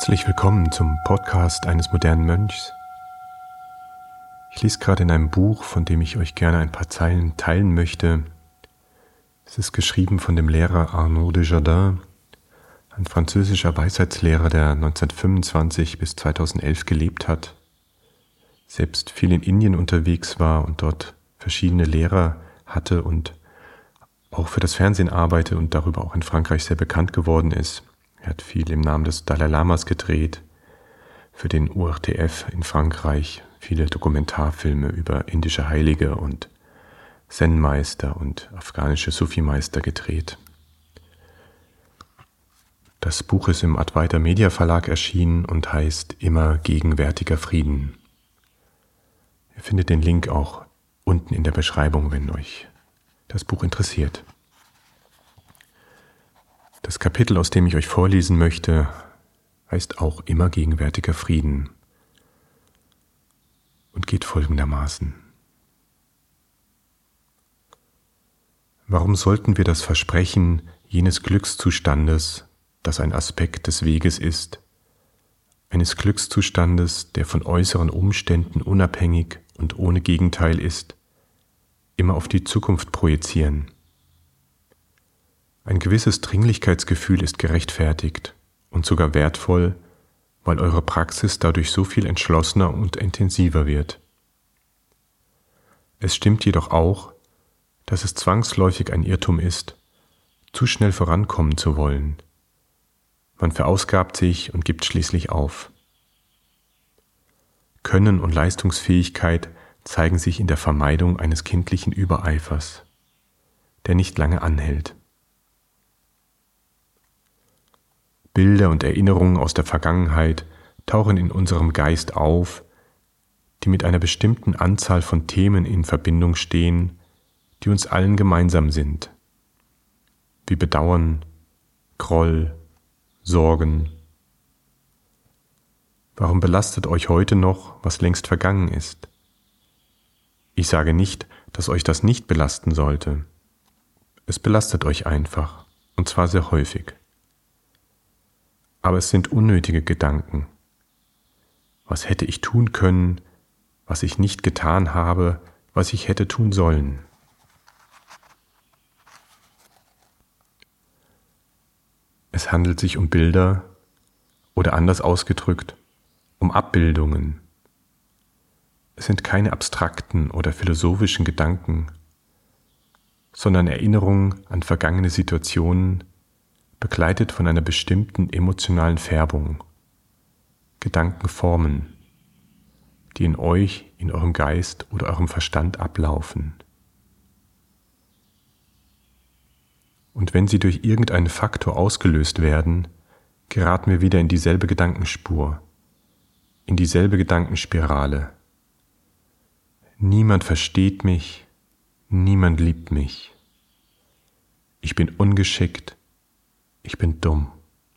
Herzlich willkommen zum Podcast eines modernen Mönchs. Ich lese gerade in einem Buch, von dem ich euch gerne ein paar Zeilen teilen möchte. Es ist geschrieben von dem Lehrer Arnaud de Jardin, ein französischer Weisheitslehrer, der 1925 bis 2011 gelebt hat, selbst viel in Indien unterwegs war und dort verschiedene Lehrer hatte und auch für das Fernsehen arbeitet und darüber auch in Frankreich sehr bekannt geworden ist. Er hat viel im Namen des Dalai Lamas gedreht, für den ORTF in Frankreich, viele Dokumentarfilme über indische Heilige und Zen-Meister und afghanische Sufi-Meister gedreht. Das Buch ist im Advaita Media Verlag erschienen und heißt Immer gegenwärtiger Frieden. Ihr findet den Link auch unten in der Beschreibung, wenn euch das Buch interessiert. Das Kapitel, aus dem ich euch vorlesen möchte, heißt auch Immer gegenwärtiger Frieden und geht folgendermaßen. Warum sollten wir das Versprechen jenes Glückszustandes, das ein Aspekt des Weges ist, eines Glückszustandes, der von äußeren Umständen unabhängig und ohne Gegenteil ist, immer auf die Zukunft projizieren? Ein gewisses Dringlichkeitsgefühl ist gerechtfertigt und sogar wertvoll, weil eure Praxis dadurch so viel entschlossener und intensiver wird. Es stimmt jedoch auch, dass es zwangsläufig ein Irrtum ist, zu schnell vorankommen zu wollen. Man verausgabt sich und gibt schließlich auf. Können und Leistungsfähigkeit zeigen sich in der Vermeidung eines kindlichen Übereifers, der nicht lange anhält. Bilder und Erinnerungen aus der Vergangenheit tauchen in unserem Geist auf, die mit einer bestimmten Anzahl von Themen in Verbindung stehen, die uns allen gemeinsam sind, wie Bedauern, Groll, Sorgen. Warum belastet euch heute noch, was längst vergangen ist? Ich sage nicht, dass euch das nicht belasten sollte. Es belastet euch einfach, und zwar sehr häufig. Aber es sind unnötige Gedanken. Was hätte ich tun können, was ich nicht getan habe, was ich hätte tun sollen? Es handelt sich um Bilder oder anders ausgedrückt, um Abbildungen. Es sind keine abstrakten oder philosophischen Gedanken, sondern Erinnerungen an vergangene Situationen, begleitet von einer bestimmten emotionalen Färbung, Gedankenformen, die in euch, in eurem Geist oder eurem Verstand ablaufen. Und wenn sie durch irgendeinen Faktor ausgelöst werden, geraten wir wieder in dieselbe Gedankenspur, in dieselbe Gedankenspirale. Niemand versteht mich, niemand liebt mich. Ich bin ungeschickt, ich bin dumm.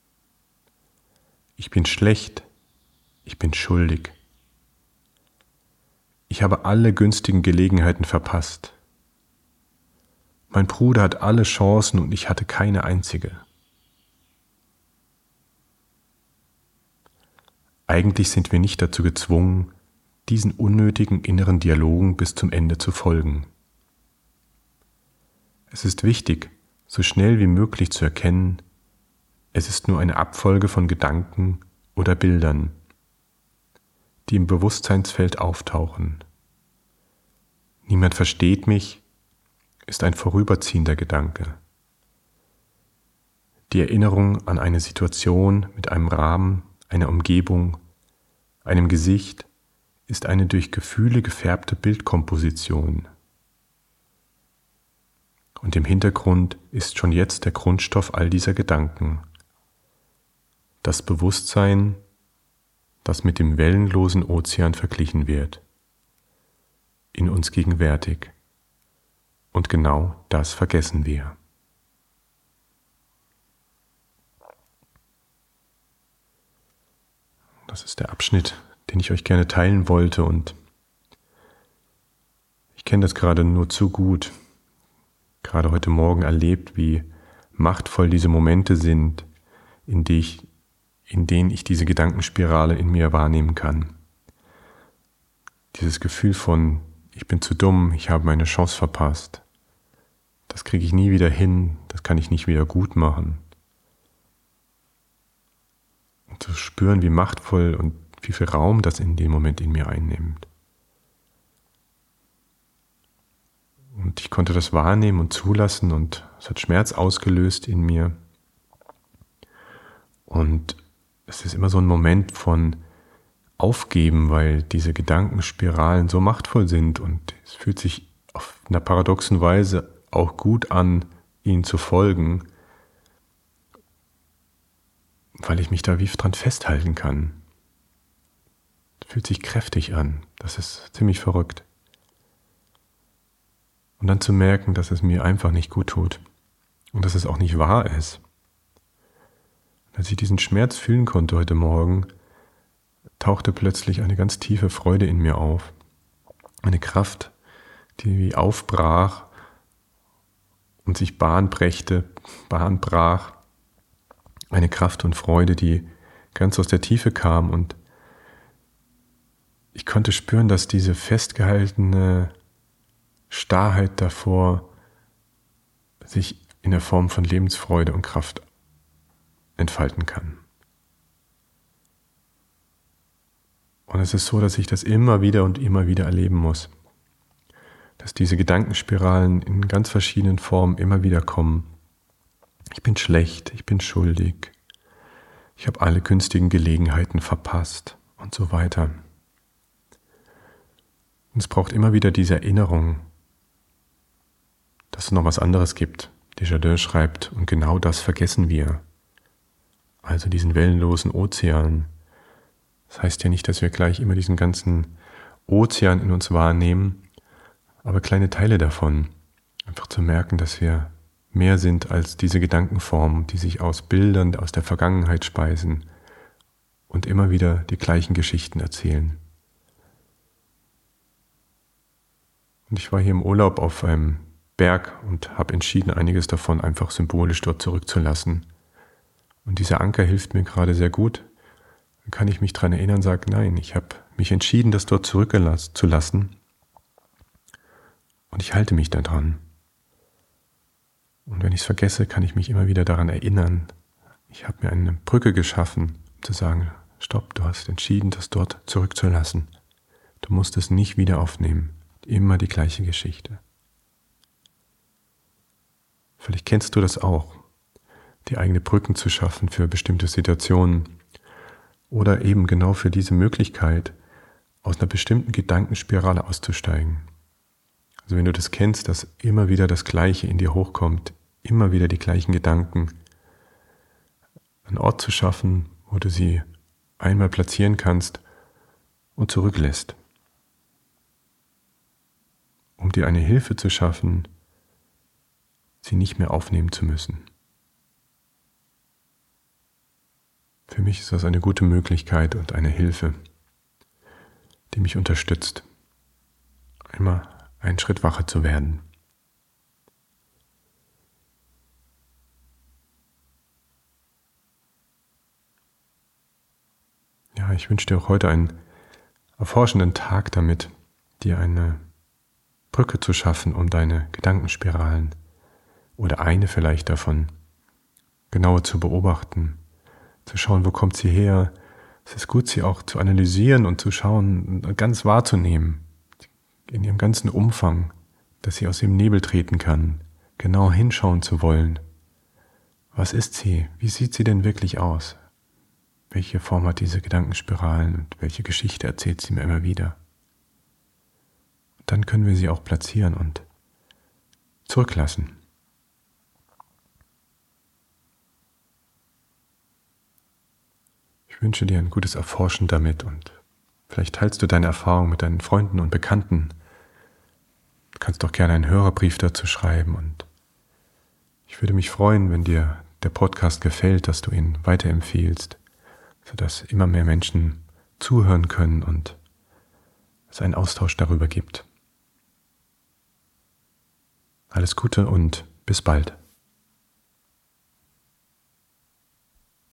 Ich bin schlecht, ich bin schuldig. Ich habe alle günstigen Gelegenheiten verpasst. Mein Bruder hat alle Chancen und ich hatte keine einzige. Eigentlich sind wir nicht dazu gezwungen, diesen unnötigen inneren Dialogen bis zum Ende zu folgen. Es ist wichtig, so schnell wie möglich zu erkennen, es ist nur eine Abfolge von Gedanken oder Bildern, die im Bewusstseinsfeld auftauchen. Niemand versteht mich ist ein vorüberziehender Gedanke. Die Erinnerung an eine Situation mit einem Rahmen, einer Umgebung, einem Gesicht ist eine durch Gefühle gefärbte Bildkomposition. Und im Hintergrund ist schon jetzt der Grundstoff all dieser Gedanken. Das Bewusstsein, das mit dem wellenlosen Ozean verglichen wird, in uns gegenwärtig. Und genau das vergessen wir. Das ist der Abschnitt, den ich euch gerne teilen wollte, und ich kenne das gerade nur zu gut, gerade heute Morgen erlebt, wie machtvoll diese Momente sind, in in denen ich diese Gedankenspirale in mir wahrnehmen kann. Dieses Gefühl von, ich bin zu dumm, ich habe meine Chance verpasst. Das kriege ich nie wieder hin, das kann ich nicht wieder gut machen. Und zu spüren, wie machtvoll und wie viel Raum das in dem Moment in mir einnimmt. Und ich konnte das wahrnehmen und zulassen und es hat Schmerz ausgelöst in mir. Und es ist immer so ein Moment von Aufgeben, weil diese Gedankenspiralen so machtvoll sind und es fühlt sich auf einer paradoxen Weise auch gut an, ihnen zu folgen, weil ich mich da wie dran festhalten kann. Es fühlt sich kräftig an, das ist ziemlich verrückt. Und dann zu merken, dass es mir einfach nicht gut tut und dass es auch nicht wahr ist. Als ich diesen Schmerz fühlen konnte heute Morgen, tauchte plötzlich eine ganz tiefe Freude in mir auf. Eine Kraft, die wie aufbrach und sich Bahn brach. Eine Kraft und Freude, die ganz aus der Tiefe kam. Und ich konnte spüren, dass diese festgehaltene Starrheit davor sich in der Form von Lebensfreude und Kraft entfalten kann. Und es ist so, dass ich das immer wieder und immer wieder erleben muss. Dass diese Gedankenspiralen in ganz verschiedenen Formen immer wieder kommen. Ich bin schlecht, ich bin schuldig, ich habe alle günstigen Gelegenheiten verpasst und so weiter. Und es braucht immer wieder diese Erinnerung, dass es noch was anderes gibt. Desjardins schreibt, und genau das vergessen wir. Also diesen wellenlosen Ozean. Das heißt ja nicht, dass wir gleich immer diesen ganzen Ozean in uns wahrnehmen, aber kleine Teile davon. Einfach zu merken, dass wir mehr sind als diese Gedankenformen, die sich aus Bildern aus der Vergangenheit speisen und immer wieder die gleichen Geschichten erzählen. Und ich war hier im Urlaub auf einem Berg und habe entschieden, einiges davon einfach symbolisch dort zurückzulassen. Und dieser Anker hilft mir gerade sehr gut. Dann kann ich mich daran erinnern und sage, nein, ich habe mich entschieden, das dort zurückzulassen. Und ich halte mich daran. Und wenn ich es vergesse, kann ich mich immer wieder daran erinnern. Ich habe mir eine Brücke geschaffen, um zu sagen, stopp, du hast entschieden, das dort zurückzulassen. Du musst es nicht wieder aufnehmen. Immer die gleiche Geschichte. Vielleicht kennst du das auch, die eigene Brücken zu schaffen für bestimmte Situationen oder eben genau für diese Möglichkeit, aus einer bestimmten Gedankenspirale auszusteigen. Also wenn du das kennst, dass immer wieder das Gleiche in dir hochkommt, immer wieder die gleichen Gedanken, einen Ort zu schaffen, wo du sie einmal platzieren kannst und zurücklässt, um dir eine Hilfe zu schaffen, sie nicht mehr aufnehmen zu müssen. Für mich ist das eine gute Möglichkeit und eine Hilfe, die mich unterstützt, immer einen Schritt wacher zu werden. Ja, ich wünsche dir auch heute einen erforschenden Tag damit, dir eine Brücke zu schaffen, um deine Gedankenspiralen oder eine vielleicht davon genauer zu beobachten, zu schauen, wo kommt sie her. Es ist gut, sie auch zu analysieren und zu schauen, ganz wahrzunehmen, in ihrem ganzen Umfang, dass sie aus dem Nebel treten kann, genau hinschauen zu wollen. Was ist sie? Wie sieht sie denn wirklich aus? Welche Form hat diese Gedankenspiralen und welche Geschichte erzählt sie mir immer wieder? Und dann können wir sie auch platzieren und zurücklassen. Ich wünsche dir ein gutes Erforschen damit und vielleicht teilst du deine Erfahrung mit deinen Freunden und Bekannten. Du kannst doch gerne einen Hörerbrief dazu schreiben und ich würde mich freuen, wenn dir der Podcast gefällt, dass du ihn weiterempfiehlst, sodass immer mehr Menschen zuhören können und es einen Austausch darüber gibt. Alles Gute und bis bald.